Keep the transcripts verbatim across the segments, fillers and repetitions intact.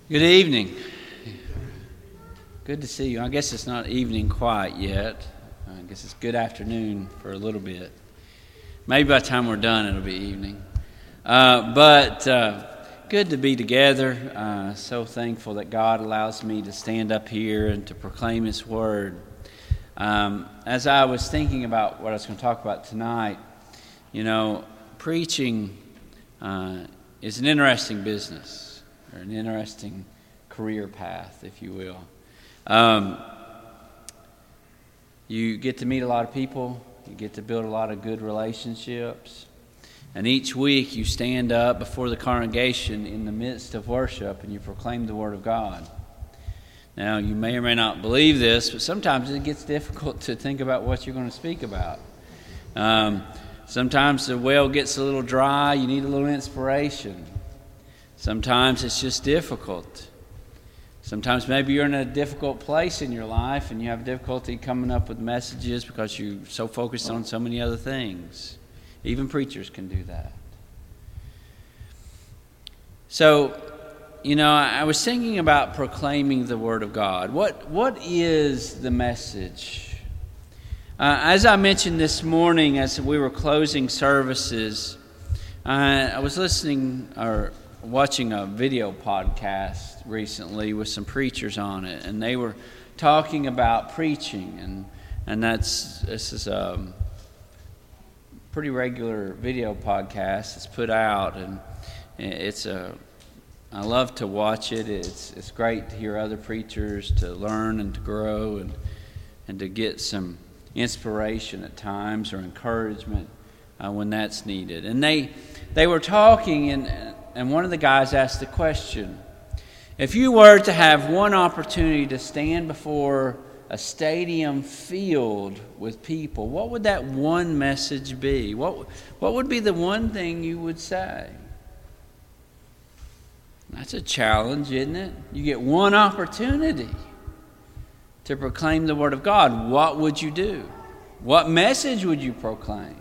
Good evening. Good to see you. I guess it's not evening quite yet. I guess it's good afternoon for a little bit. Maybe by the time we're done, it'll be evening. Uh, but uh, good to be together. Uh, so thankful that God allows me to stand up here and to proclaim His Word. Um, as I was thinking about what I was going to talk about tonight, you know, preaching uh, is an interesting business. Or an interesting career path, if you will. Um, you get to meet a lot of people. You get to build a lot of good relationships. And each week you stand up before the congregation in the midst of worship and you proclaim the Word of God. Now, you may or may not believe this, but sometimes it gets difficult to think about what you're going to speak about. Um, sometimes the well gets a little dry. You need a little inspiration. Sometimes it's just difficult. Sometimes maybe you're in a difficult place in your life and you have difficulty coming up with messages because you're so focused on so many other things. Even preachers can do that. So, you know, I was thinking about proclaiming the Word of God. What What is the message? Uh, as I mentioned this morning as we were closing services, uh, I was listening or watching a video podcast recently with some preachers on it, and they were talking about preaching, and and that's this is a pretty regular video podcast that's put out, and it's a I love to watch it. It's it's great to hear other preachers, to learn and to grow, and and to get some inspiration at times or encouragement uh, when that's needed. And they they were talking and. And one of the guys asked the question, if you were to have one opportunity to stand before a stadium filled with people, what would that one message be? What, what would be the one thing you would say? That's a challenge, isn't it? You get one opportunity to proclaim the Word of God. What would you do? What message would you proclaim?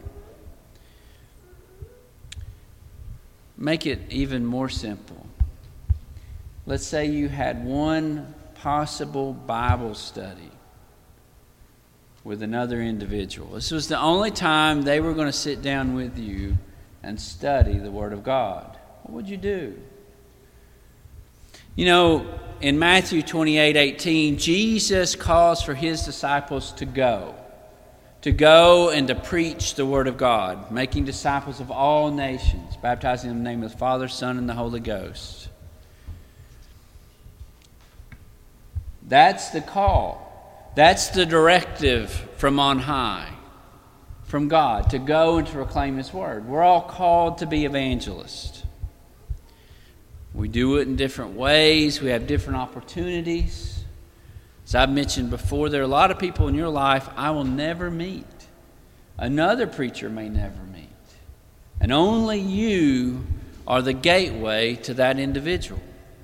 Make it even more simple. Let's say you had one possible Bible study with another individual. This was the only time they were going to sit down with you and study the Word of God. What would you do? You know, in Matthew twenty-eight eighteen, Jesus calls for His disciples to go. To go and to preach the Word of God, making disciples of all nations, baptizing in the name of the Father, Son, and the Holy Ghost. That's the call. That's the directive from on high, from God, to go and to proclaim His Word. We're all called to be evangelists. We do it in different ways. We have different opportunities. As I've mentioned before, there are a lot of people in your life I will never meet. Another preacher may never meet. And only you are the gateway to that individual.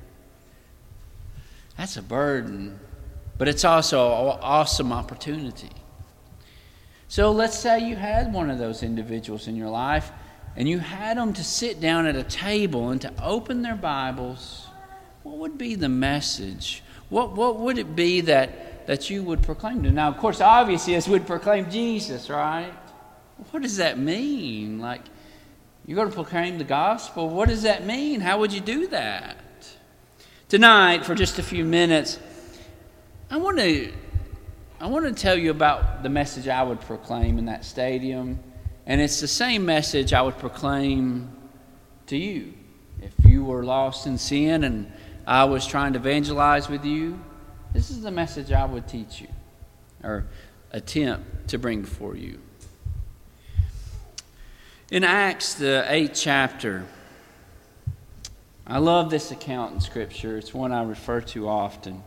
That's a burden, but it's also an awesome opportunity. So let's say you had one of those individuals in your life and you had them to sit down at a table and to open their Bibles. What would be the message? What what would it be that, that you would proclaim to them? Now, of course, obviously, as we'd proclaim Jesus, right? What does that mean? Like, you're going to proclaim the gospel? What does that mean? How would you do that? Tonight, for just a few minutes, I want to I want to tell you about the message I would proclaim in that stadium. And it's the same message I would proclaim to you. If you were lost in sin and I was trying to evangelize with you, this is the message I would teach you or attempt to bring before you. In Acts, the eighth chapter, I love this account in Scripture. It's one I refer to often.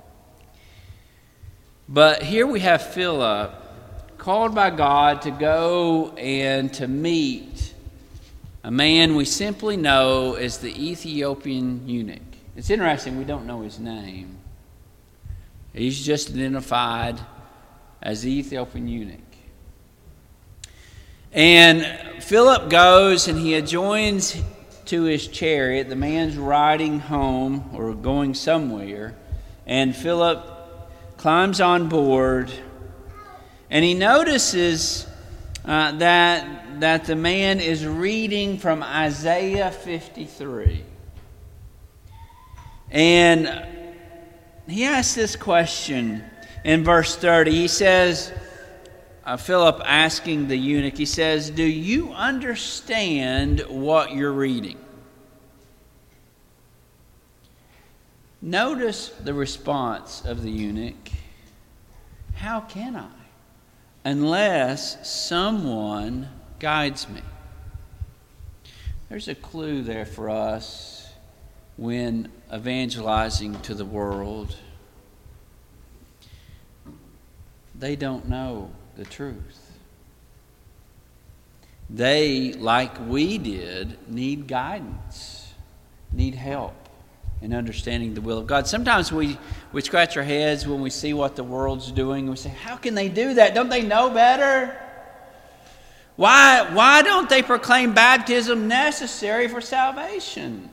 But here we have Philip, called by God to go and to meet a man we simply know as the Ethiopian eunuch. It's interesting, we don't know his name. He's just identified as the Ethiopian eunuch. And Philip goes and he adjoins to his chariot. The man's riding home or going somewhere, and Philip climbs on board, and he notices uh, that, that the man is reading from Isaiah fifty-three. And he asks this question in verse thirty. He says, uh, Philip asking the eunuch, he says, "Do you understand what you're reading?" Notice the response of the eunuch. "How can I, unless someone guides me?" There's a clue there for us when evangelizing to the world. They don't know the truth. They, like we did, need guidance, need help in understanding the will of God. Sometimes we, we scratch our heads when we see what the world's doing. We say, how can they do that? Don't they know better? Why, why don't they proclaim baptism necessary for salvation?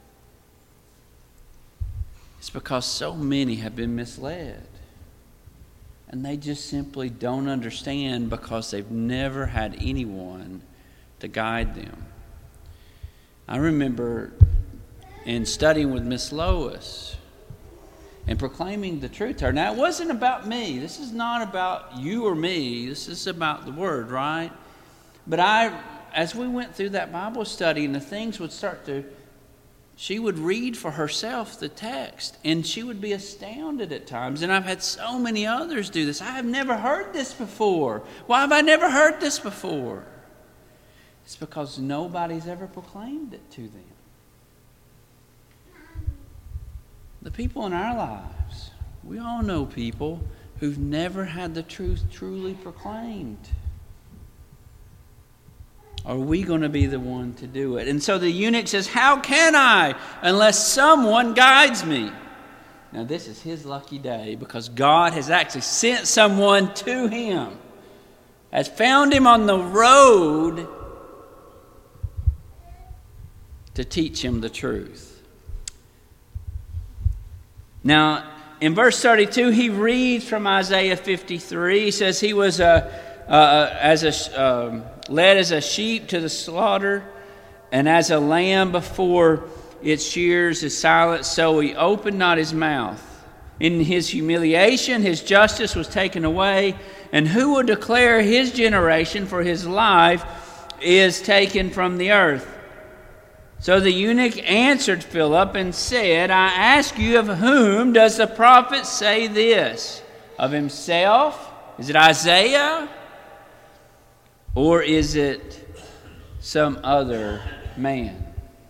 It's because so many have been misled. And they just simply don't understand because they've never had anyone to guide them. I remember in studying with Miss Lois and proclaiming the truth to her. Now, it wasn't about me. This is not about you or me. This is about the Word, right? But I, as we went through that Bible study and the things would start to, she would read for herself the text, and she would be astounded at times. And I've had so many others do this. I have never heard this before. Why have I never heard this before? It's because nobody's ever proclaimed it to them. The people in our lives, we all know people who've never had the truth truly proclaimed. Are we going to be the one to do it? And so the eunuch says, how can I unless someone guides me? Now this is his lucky day because God has actually sent someone to him, has found him on the road to teach him the truth. Now, in verse thirty-two, he reads from Isaiah fifty-three. He says he was a, uh, as a, um, led as a sheep to the slaughter, and as a lamb before its shears is silent, so he opened not his mouth. In his humiliation, his justice was taken away, and who will declare his generation? For his life is taken from the earth. So the eunuch answered Philip and said, I ask you, of whom does the prophet say this? Of himself? Is it Isaiah? Or is it some other man?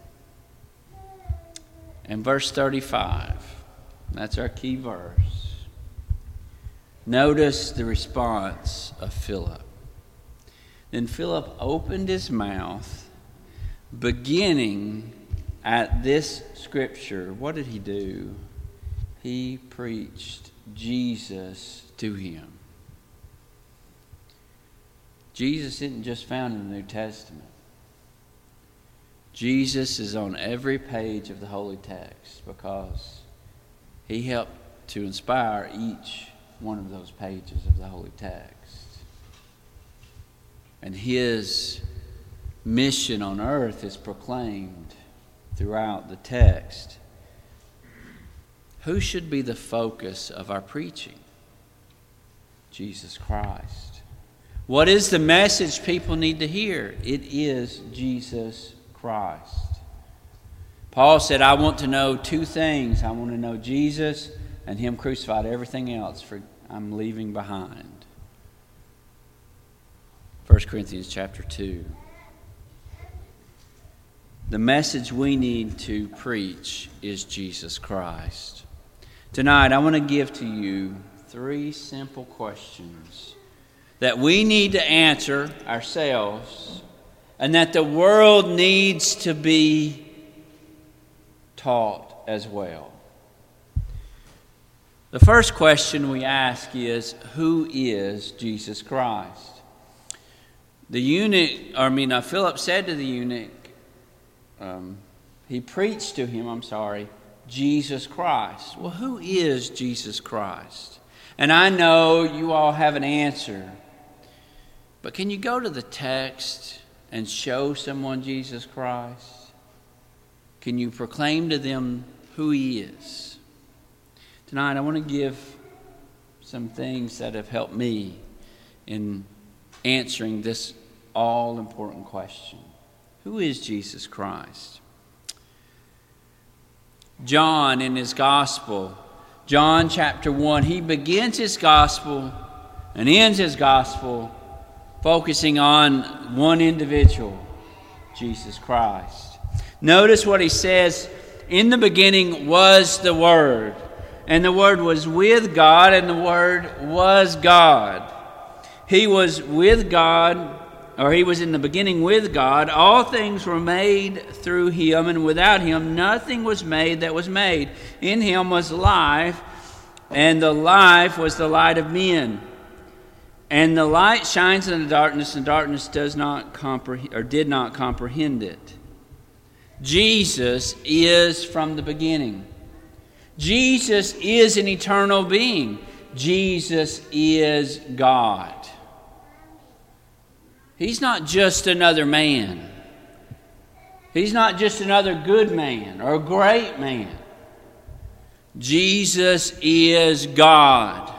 In verse thirty-five, that's our key verse. Notice the response of Philip. Then Philip opened his mouth, beginning at this scripture. What did he do? He preached Jesus to him. Jesus isn't just found in the New Testament. Jesus is on every page of the Holy Text because he helped to inspire each one of those pages of the Holy Text. And his mission on earth is proclaimed throughout the text. Who should be the focus of our preaching? Jesus Christ. What is the message people need to hear? It is Jesus Christ. Paul said, I want to know two things. I want to know Jesus and him crucified. Everything else for I'm leaving behind. First Corinthians chapter two. The message we need to preach is Jesus Christ. Tonight, I want to give to you three simple questions that we need to answer ourselves and that the world needs to be taught as well. The first question we ask is, who is Jesus Christ? The eunuch, or I mean, uh, Philip said to the eunuch, um, he preached to him, I'm sorry, Jesus Christ. Well, who is Jesus Christ? And I know you all have an answer, but can you go to the text and show someone Jesus Christ? Can you proclaim to them who he is? Tonight I want to give some things that have helped me in answering this all-important question. Who is Jesus Christ? John in his gospel, John chapter one, he begins his gospel and ends his gospel focusing on one individual, Jesus Christ. Notice what he says, in the beginning was the Word, and the Word was with God, and the Word was God. He was with God, or he was in the beginning with God. All things were made through him, and without him nothing was made that was made. In him was life, and the life was the light of men. And the light shines in the darkness, and darkness does not comprehend, or did not comprehend it. Jesus is from the beginning. Jesus is an eternal being. Jesus is God. He's not just another man. He's not just another good man or a great man. Jesus is God.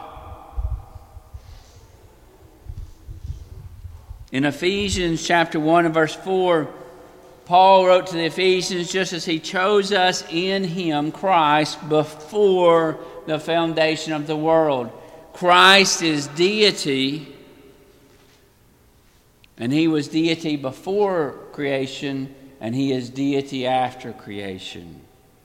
In Ephesians chapter one and verse four, Paul wrote to the Ephesians, just as he chose us in him, Christ, before the foundation of the world. Christ is deity, and he was deity before creation, and he is deity after creation.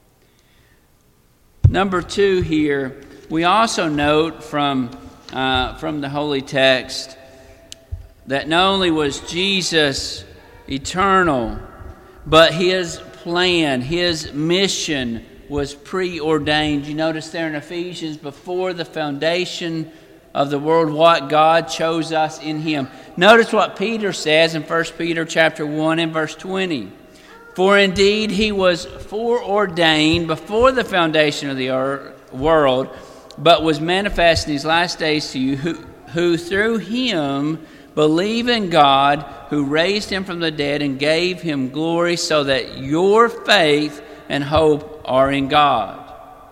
Number two here, we also note from, uh, from the Holy Text that not only was Jesus eternal, but his plan, his mission was preordained. You notice there in Ephesians, before the foundation of the world, what God chose us in him. Notice what Peter says in First Peter chapter one and verse twenty. For indeed he was foreordained before the foundation of the earth, world, but was manifest in these last days to you, who, who through him believe in God, who raised him from the dead and gave him glory, so that your faith and hope are in God.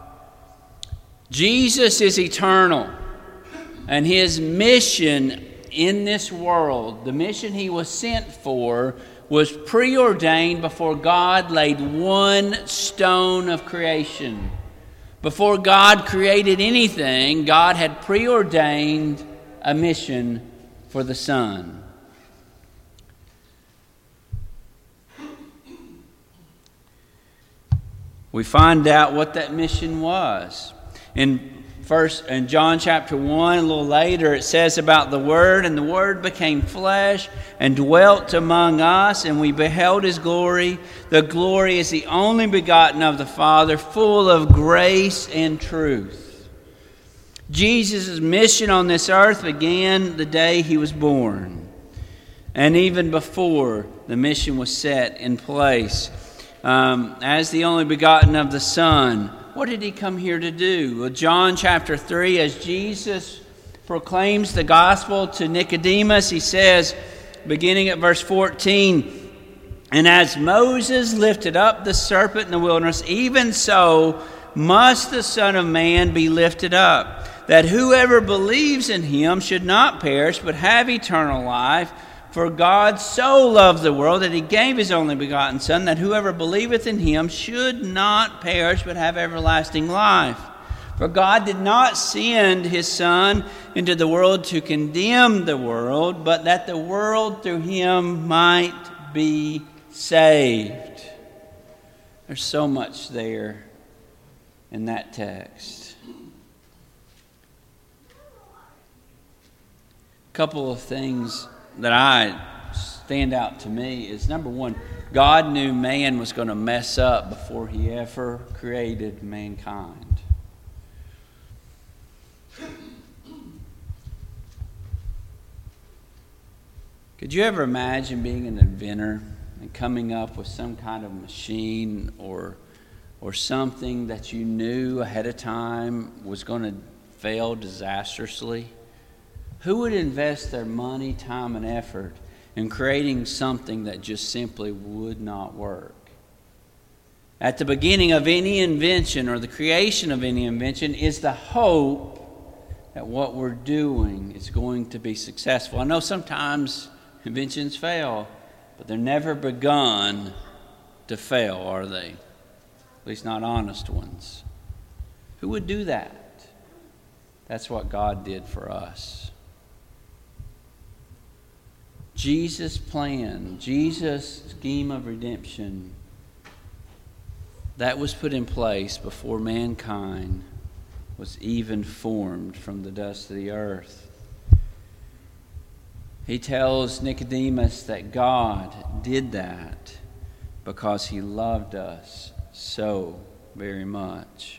Jesus is eternal, and his mission in this world, the mission he was sent for, was preordained before God laid one stone of creation. Before God created anything, God had preordained a mission for the Son. We find out what that mission was. In first in John chapter one, a little later, it says about the Word, and the Word became flesh and dwelt among us, and we beheld his glory. The glory is the only begotten of the Father, full of grace and truth. Jesus' mission on this earth began the day he was born. And even before the mission was set in place. Um, as the only begotten of the Son, what did he come here to do? Well, John chapter three, as Jesus proclaims the gospel to Nicodemus, he says, beginning at verse fourteen, and as Moses lifted up the serpent in the wilderness, even so must the Son of Man be lifted up, that whoever believes in him should not perish, but have eternal life. For God so loved the world that he gave his only begotten Son, that whoever believeth in him should not perish, but have everlasting life. For God did not send his Son into the world to condemn the world, but that the world through him might be saved. There's so much there in that text. A couple of things that I stand out to me is, number one, God knew man was going to mess up before he ever created mankind. Could you ever imagine being an inventor and coming up with some kind of machine or or something that you knew ahead of time was going to fail disastrously? Who would invest their money, time, and effort in creating something that just simply would not work? At the beginning of any invention or the creation of any invention is the hope that what we're doing is going to be successful. I know sometimes inventions fail, but they're never begun to fail, are they? At least not honest ones. Who would do that? That's what God did for us. Jesus' plan, Jesus' scheme of redemption, that was put in place before mankind was even formed from the dust of the earth. He tells Nicodemus that God did that because he loved us so very much.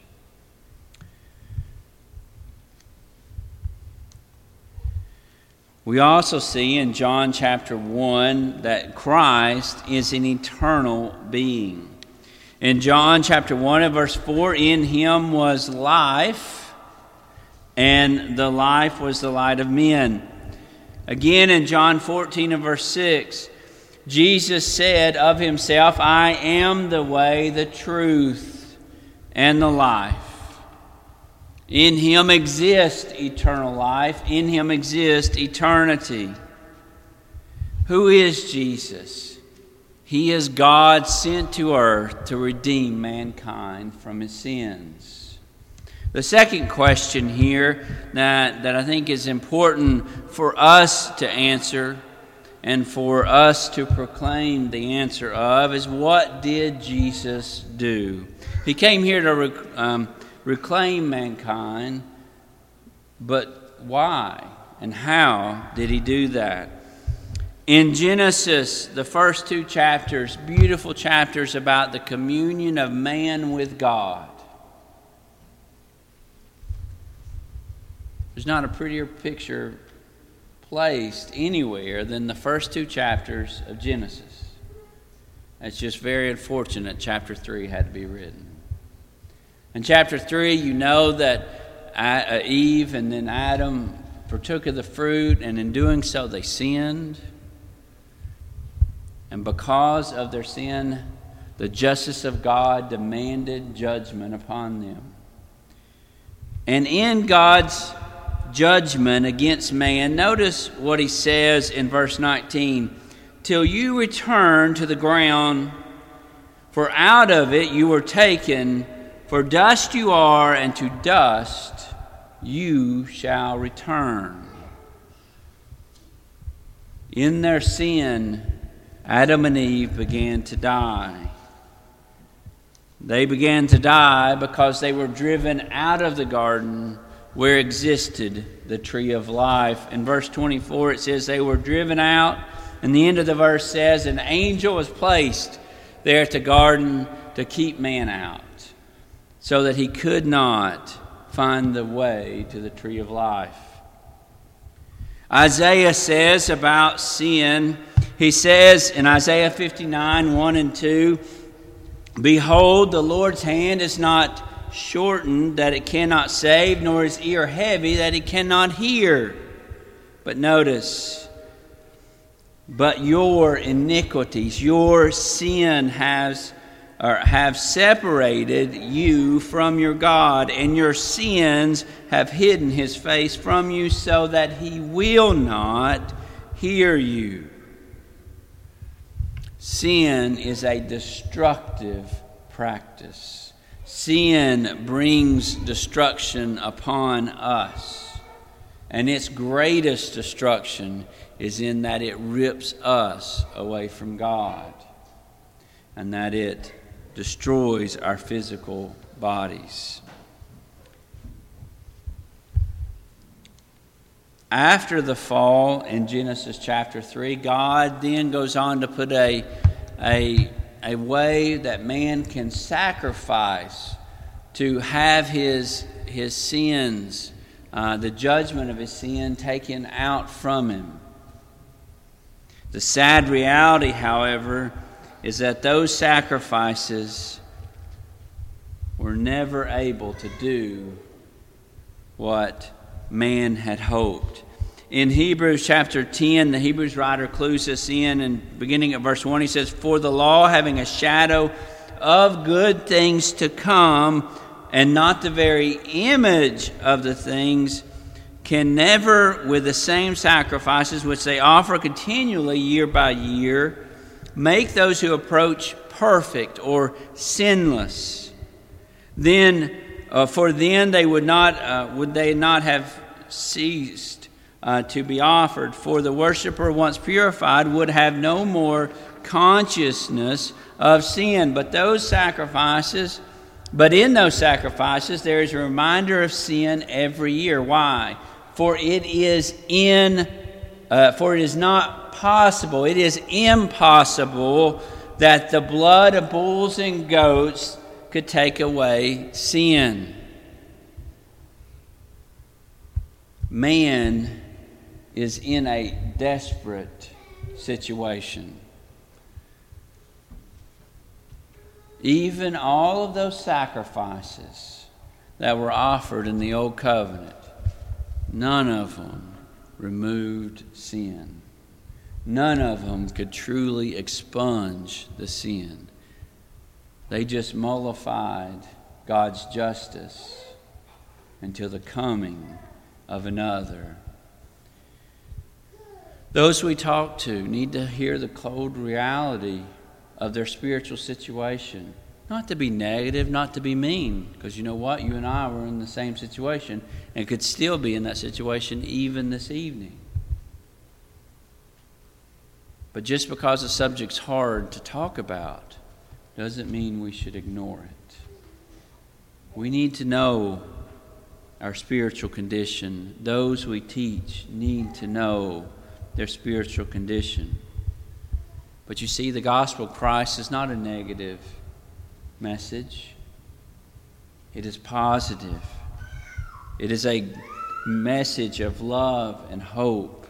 We also see in John chapter one that Christ is an eternal being. In John chapter one and verse four, in him was life, and the life was the light of men. Again in John fourteen and verse six, Jesus said of himself, I am the way, the truth, and the life. In him exists eternal life. In him exists eternity. Who is Jesus? He is God sent to earth to redeem mankind from his sins. The second question here that, that I think is important for us to answer and for us to proclaim the answer of is, what did Jesus do? He came here to rec- um, reclaim mankind, but why and how did he do that? In Genesis, the first two chapters, beautiful chapters about the communion of man with God. There's not a prettier picture placed anywhere than the first two chapters of Genesis. It's just very unfortunate chapter three had to be written. In chapter three, you know that Eve and then Adam partook of the fruit, and in doing so they sinned. And because of their sin, the justice of God demanded judgment upon them. And in God's judgment against man, notice what he says in verse nineteen. Till you return to the ground, for out of it you were taken, for dust you are, and to dust you shall return. In their sin, Adam and Eve began to die. They began to die because they were driven out of the garden where existed the tree of life. In verse twenty-four it says they were driven out, and the end of the verse says an angel was placed there at the garden to keep man out, so that he could not find the way to the tree of life. Isaiah says about sin, he says in Isaiah fifty-nine, one and two, Behold, the Lord's hand is not shortened that it cannot save, nor his ear heavy that he cannot hear. But notice, but your iniquities, your sin has or have separated you from your God, and your sins have hidden his face from you so that he will not hear you. Sin is a destructive practice. Sin brings destruction upon us. And its greatest destruction is in that it rips us away from God, and that it destroys our physical bodies. After the fall in Genesis chapter three, God then goes on to put a, a, a way that man can sacrifice to have his, his sins, uh, the judgment of his sin taken out from him. The sad reality, however, is that those sacrifices were never able to do what man had hoped. In Hebrews chapter ten, the Hebrews writer clues us in, and beginning at verse one, he says, "For the law, having a shadow of good things to come, and not the very image of the things, can never, with the same sacrifices which they offer continually year by year, make those who approach perfect or sinless. Then, uh, for then they would not uh, would they not have ceased uh, to be offered. For the worshiper, once purified, would have no more consciousness of sin. But those sacrifices, but in those sacrifices, there is a reminder of sin every year. Why? For it is in, uh, for it is not possible, it is impossible that the blood of bulls and goats could take away sin." Man is in a desperate situation. Even all of those sacrifices that were offered in the Old Covenant, none of them removed sin. None of them could truly expunge the sin. They just mollified God's justice until the coming of another. Those we talk to need to hear the cold reality of their spiritual situation. Not to be negative, not to be mean, because you know what? You and I were in the same situation and could still be in that situation even this evening. But just because the subject's hard to talk about doesn't mean we should ignore it. We need to know our spiritual condition. Those we teach need to know their spiritual condition. But you see, the gospel of Christ is not a negative message. It is positive. It is a message of love and hope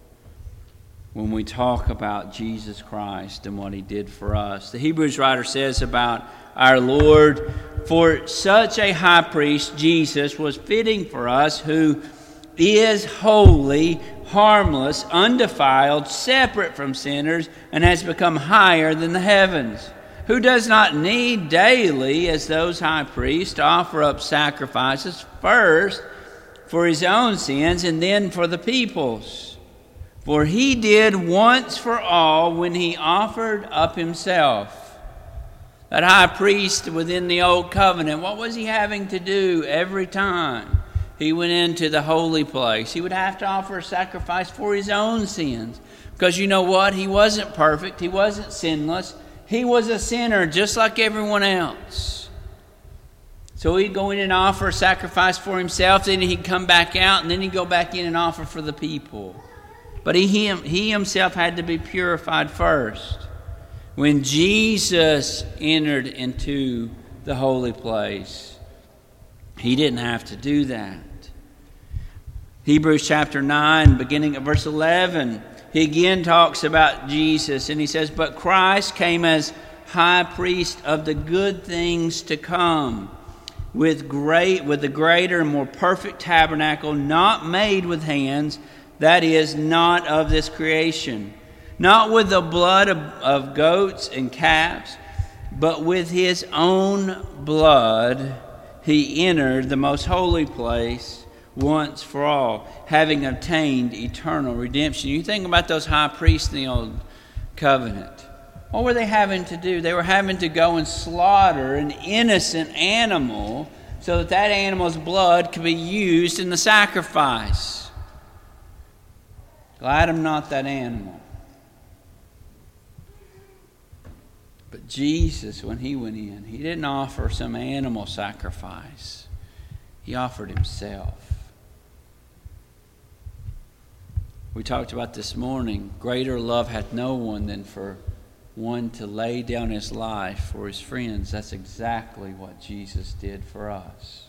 when we talk about Jesus Christ and what He did for us. The Hebrews writer says about our Lord, "For such a high priest, Jesus, was fitting for us, who is holy, harmless, undefiled, separate from sinners, and has become higher than the heavens, who does not need daily, as those high priests, to offer up sacrifices, first for His own sins and then for the people's. For He did once for all when He offered up Himself." That high priest within the Old Covenant, what was he having to do every time he went into the holy place? He would have to offer a sacrifice for his own sins. Because you know what? He wasn't perfect. He wasn't sinless. He was a sinner just like everyone else. So he'd go in and offer a sacrifice for himself, then he'd come back out, and then he'd go back in and offer for the people. But he, he, he himself had to be purified first. When Jesus entered into the holy place, He didn't have to do that. Hebrews chapter nine, beginning at verse eleven, he again talks about Jesus, and he says, "But Christ came as high priest of the good things to come, with great, with the greater and more perfect tabernacle, not made with hands, that is, not of this creation. Not with the blood of, of goats and calves, but with His own blood He entered the most holy place once for all, having obtained eternal redemption." You think about those high priests in the Old Covenant. What were they having to do? They were having to go and slaughter an innocent animal so that that animal's blood could be used in the sacrifice. Glad I'm not that animal. But Jesus, when He went in, He didn't offer some animal sacrifice. He offered Himself. We talked about this morning, greater love hath no one than for one to lay down his life for his friends. That's exactly what Jesus did for us.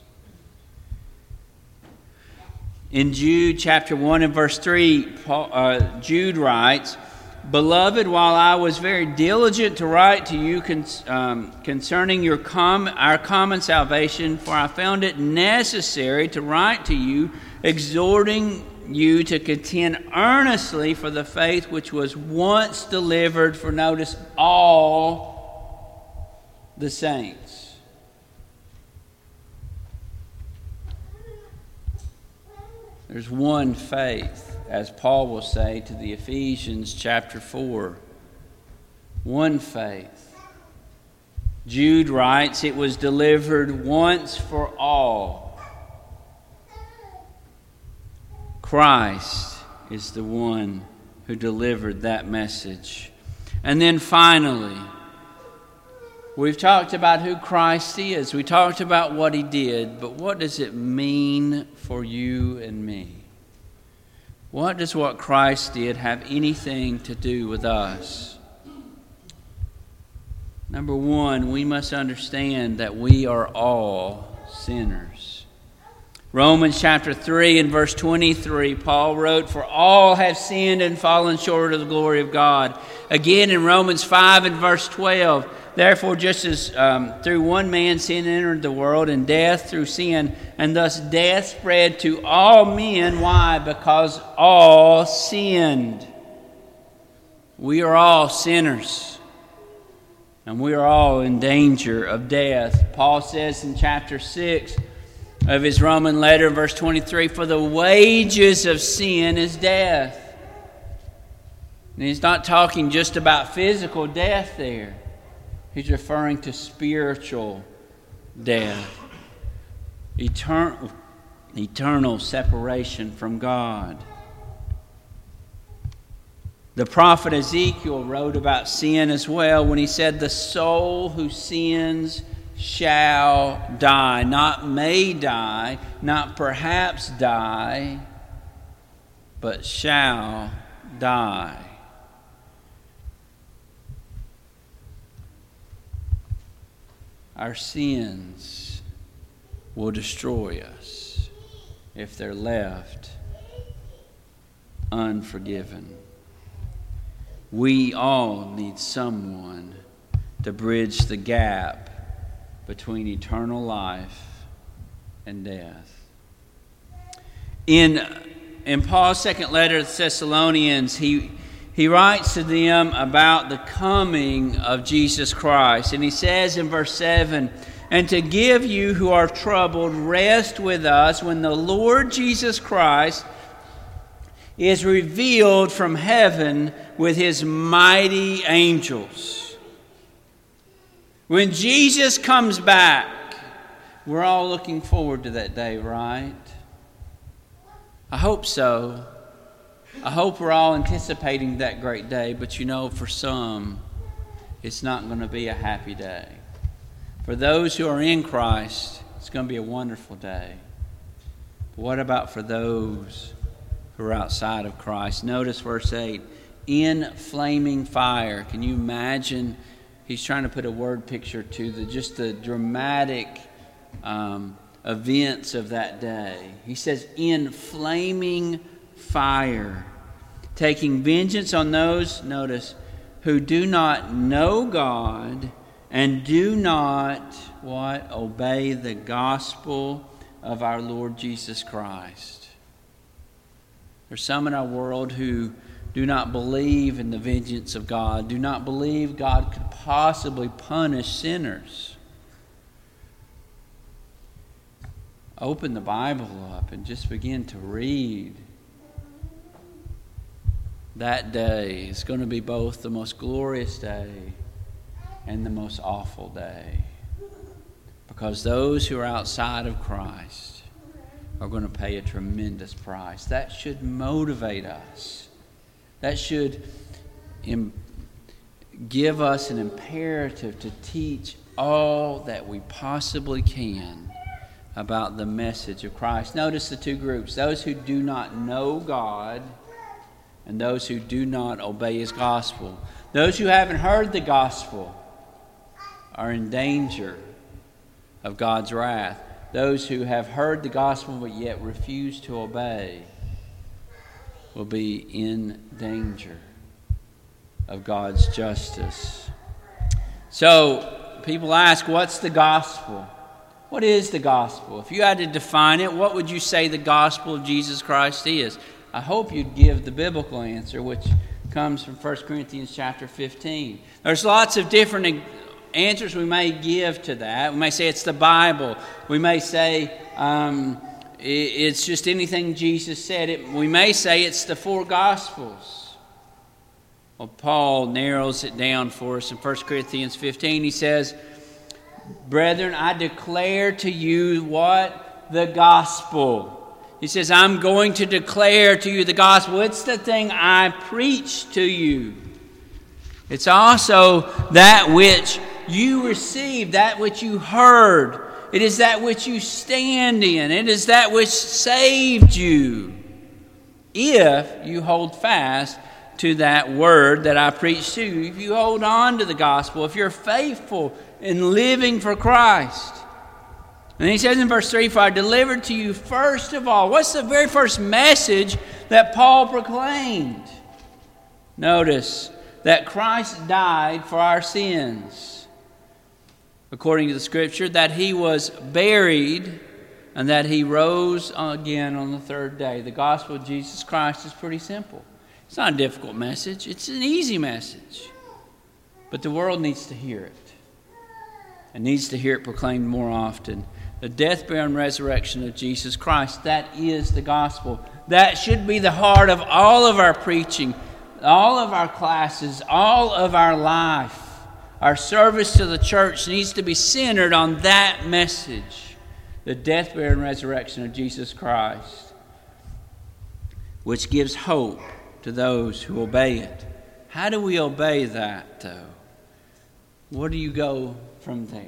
In Jude chapter one and verse three, Paul, uh, Jude writes, Beloved, while I was very diligent to write to you con- um, concerning your com- our common salvation, for I found it necessary to write to you, exhorting you to contend earnestly for the faith which was once delivered for, notice, all the saints. There's one faith, as Paul will say to the Ephesians chapter four. One faith. Jude writes, it was delivered once for all. Christ is the one who delivered that message. And then finally, we've talked about who Christ is. We talked about what he did, but what does it mean for you and me? What does what Christ did have anything to do with us? Number one, we must understand that we are all sinners. Romans chapter three and verse twenty-three, Paul wrote, for all have sinned and fallen short of the glory of God. Again in Romans five and verse twelve, therefore just as um, through one man sin entered the world, and death through sin, and thus death spread to all men. Why? Because all sinned. We are all sinners, and we are all in danger of death. Paul says in chapter six of his Roman letter, verse twenty-three, for the wages of sin is death. And he's not talking just about physical death there. He's referring to spiritual death. Eternal, eternal separation from God. The prophet Ezekiel wrote about sin as well when he said, the soul who sins shall die. Not may die, not perhaps die, but shall die. Our sins will destroy us if they're left unforgiven. We all need someone to bridge the gap between eternal life and death. In, in Paul's second letter to the Thessalonians, he, he writes to them about the coming of Jesus Christ. And he says in verse seven, and to give you who are troubled rest with us when the Lord Jesus Christ is revealed from heaven with his mighty angels. When Jesus comes back, we're all looking forward to that day, right? I hope so. I hope we're all anticipating that great day, but you know, for some, it's not going to be a happy day. For those who are in Christ, it's going to be a wonderful day. But what about for those who are outside of Christ? Notice verse eight, in flaming fire. Can you imagine? He's trying to put a word picture to the just the dramatic um, events of that day. He says, in flaming fire, taking vengeance on those, notice, who do not know God and do not, what? Obey the gospel of our Lord Jesus Christ. There's some in our world who do not believe in the vengeance of God, do not believe God could possibly punish sinners. Open the Bible up and just begin to read. That day is going to be both the most glorious day and the most awful day. Because those who are outside of Christ are going to pay a tremendous price. That should motivate us. That should im- give us an imperative to teach all that we possibly can about the message of Christ. Notice the two groups, those who do not know God and those who do not obey his gospel. Those who haven't heard the gospel are in danger of God's wrath. Those who have heard the gospel but yet refuse to obey will be in danger of God's justice. So, people ask, what's the gospel? What is the gospel? If you had to define it, what would you say the gospel of Jesus Christ is? I hope you'd give the biblical answer, which comes from First Corinthians chapter fifteen. There's lots of different answers we may give to that. We may say it's the Bible. We may say um, it's just anything Jesus said. It, we may say it's the four Gospels. Well, Paul narrows it down for us in First Corinthians fifteen. He says, "Brethren, I declare to you what? The gospel." He says, I'm going to declare to you the gospel. It's the thing I preach to you. It's also that which you received, that which you heard. It is that which you stand in. It is that which saved you. If you hold fast to that word that I preach to you, if you hold on to the gospel, if you're faithful in living for Christ. And he says in verse three, for I delivered to you first of all. What's the very first message that Paul proclaimed? Notice that Christ died for our sins, according to the Scripture, that he was buried, and that he rose again on the third day. The gospel of Jesus Christ is pretty simple. It's not a difficult message. It's an easy message. But the world needs to hear it. It needs to hear it proclaimed more often. The death, burial, and resurrection of Jesus Christ, that is the gospel. That should be the heart of all of our preaching, all of our classes, all of our life. Our service to the church needs to be centered on that message. The death, burial, and resurrection of Jesus Christ, which gives hope to those who obey it. How do we obey that, though? Where do you go from there?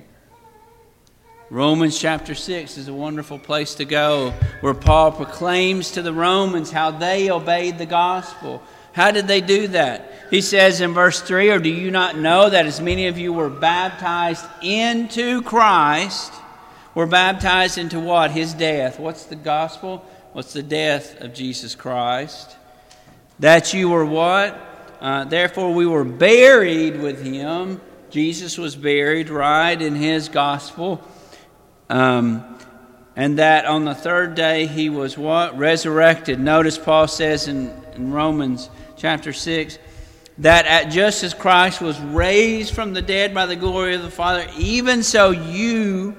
Romans chapter six is a wonderful place to go, where Paul proclaims to the Romans how they obeyed the gospel. How did they do that? He says in verse three, or do you not know that as many of you were baptized into Christ, were baptized into what? His death. What's the gospel? What's the death of Jesus Christ? That you were what? Uh, therefore we were buried with him. Jesus was buried, right, in his gospel. Um, and that on the third day he was what? Resurrected. Notice Paul says in, in Romans chapter six, that at just as Christ was raised from the dead by the glory of the Father, even so you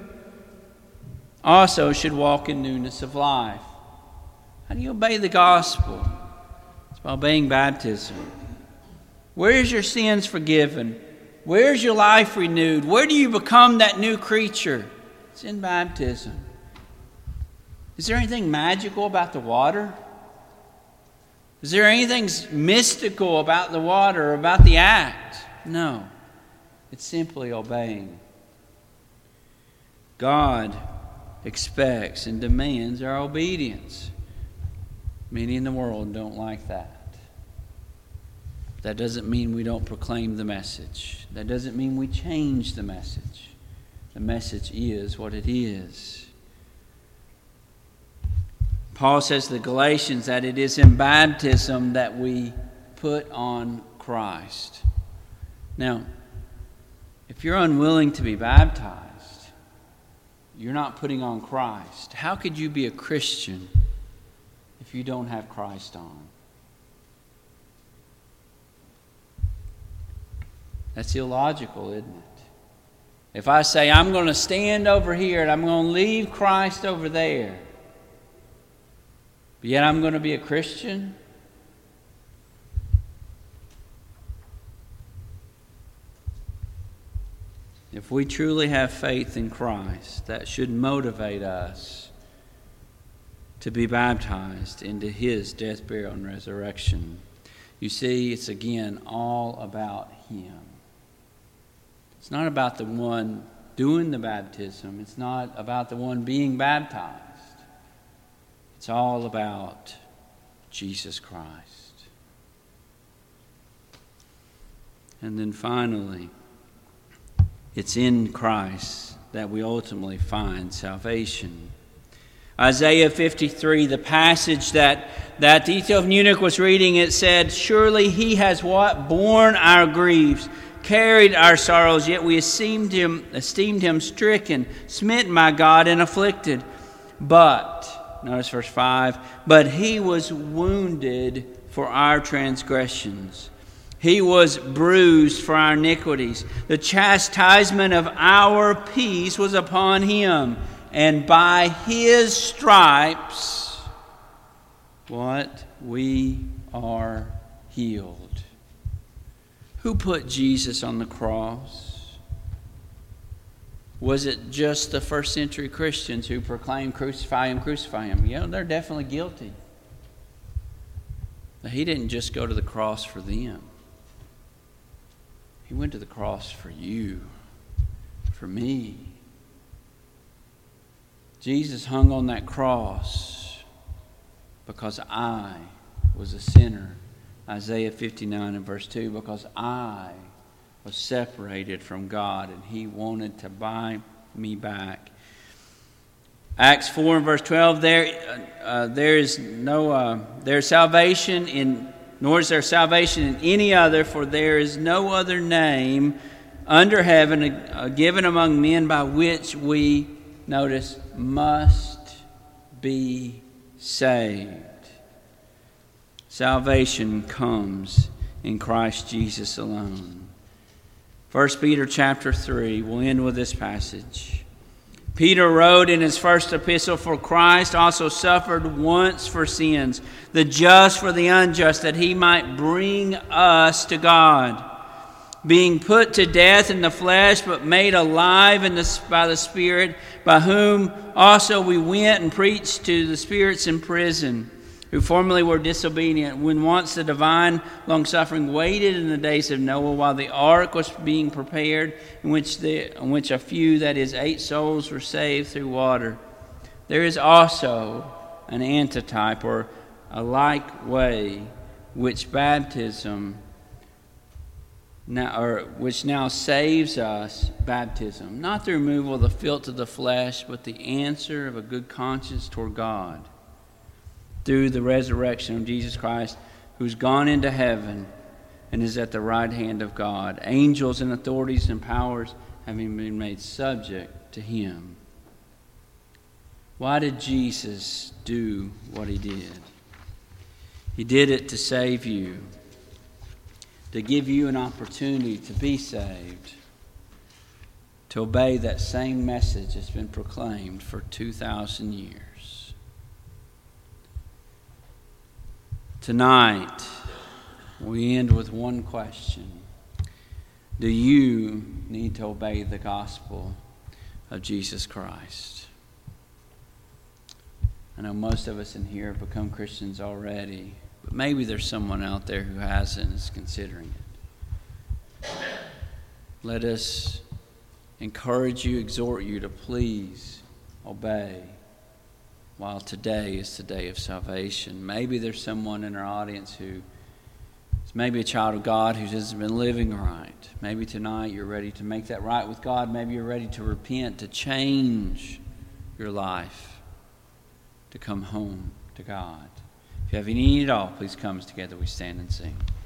also should walk in newness of life. How do you obey the gospel? It's by obeying baptism. Where is your sins forgiven? Where's your life renewed? Where do you become that new creature? It's in baptism. Is there anything magical about the water? Is there anything mystical about the water or about the act? No. It's simply obeying. God expects and demands our obedience. Many in the world don't like that. That doesn't mean we don't proclaim the message. That doesn't mean we change the message. The message is what it is. Paul says to the Galatians that it is in baptism that we put on Christ. Now, if you're unwilling to be baptized, you're not putting on Christ. How could you be a Christian if you don't have Christ on? That's illogical, isn't it? If I say I'm going to stand over here and I'm going to leave Christ over there, but yet I'm going to be a Christian, if we truly have faith in Christ, that should motivate us to be baptized into his death, burial, and resurrection. You see, it's again all about him. It's not about the one doing the baptism. It's not about the one being baptized. It's all about Jesus Christ. And then finally, it's in Christ that we ultimately find salvation. Isaiah fifty-three, the passage that that the Ethiopian eunuch was reading, it said, "Surely he has what? Borne our griefs, carried our sorrows, yet we esteemed him, esteemed him stricken, smitten by God, and afflicted. But," notice verse five, "but he was wounded for our transgressions. He was bruised for our iniquities. The chastisement of our peace was upon him, and by his stripes, what? We are healed." Who put Jesus on the cross? Was it just the first century Christians who proclaimed, "Crucify him, crucify him"? Yeah, they're definitely guilty. But he didn't just go to the cross for them. He went to the cross for you, for me. Jesus hung on that cross because I was a sinner. Isaiah fifty-nine and verse two, because I was separated from God and he wanted to buy me back. Acts four and verse twelve, there, uh, there is no uh, there is salvation in, nor is there salvation in any other, for there is no other name under heaven uh, given among men by which we, notice, must be saved. Salvation comes in Christ Jesus alone. First Peter chapter three, we'll end with this passage. Peter wrote in his first epistle, "For Christ also suffered once for sins, the just for the unjust, that he might bring us to God, being put to death in the flesh, but made alive in the, by the Spirit, by whom also we went and preached to the spirits in prison, who formerly were disobedient, when once the divine long-suffering waited in the days of Noah while the ark was being prepared, in which, the, in which a few, that is, eight souls, were saved through water. There is also an antitype, or a like way, which baptism now, or which now saves us, baptism, not the removal of the filth of the flesh, but the answer of a good conscience toward God, through the resurrection of Jesus Christ, who's gone into heaven and is at the right hand of God. Angels and authorities and powers having been made subject to him. Why did Jesus do what he did? He did it to save you, to give you an opportunity to be saved, to obey that same message that's been proclaimed for two thousand years. Tonight, we end with one question. Do you need to obey the gospel of Jesus Christ? I know most of us in here have become Christians already, but maybe there's someone out there who hasn't and is considering it. Let us encourage you, exhort you to please obey, while today is the day of salvation. Maybe there's someone in our audience who is maybe a child of God who hasn't been living right. Maybe tonight you're ready to make that right with God. Maybe you're ready to repent, to change your life, to come home to God. If you have any need at all, please come as together we stand and sing.